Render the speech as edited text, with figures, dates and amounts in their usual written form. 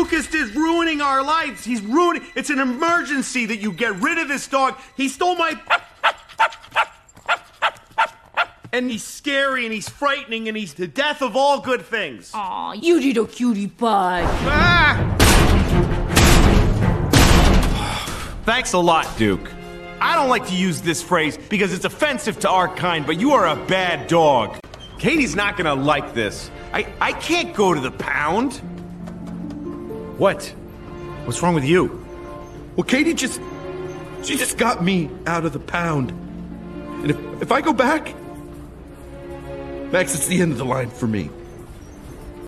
Lucas is ruining our lives. He's ruining... It's an emergency that you get rid of this dog. He stole my... And he's scary, and he's frightening, and he's the death of all good things. Aw, you little cutie pie. Ah! Thanks a lot, Duke. I don't like to use this phrase because it's offensive to our kind, but you are a bad dog. Katie's not gonna like this. I can't go to the pound. What? What's wrong with you? Well, Katie just got me out of the pound. And if I go back, Max, it's the end of the line for me.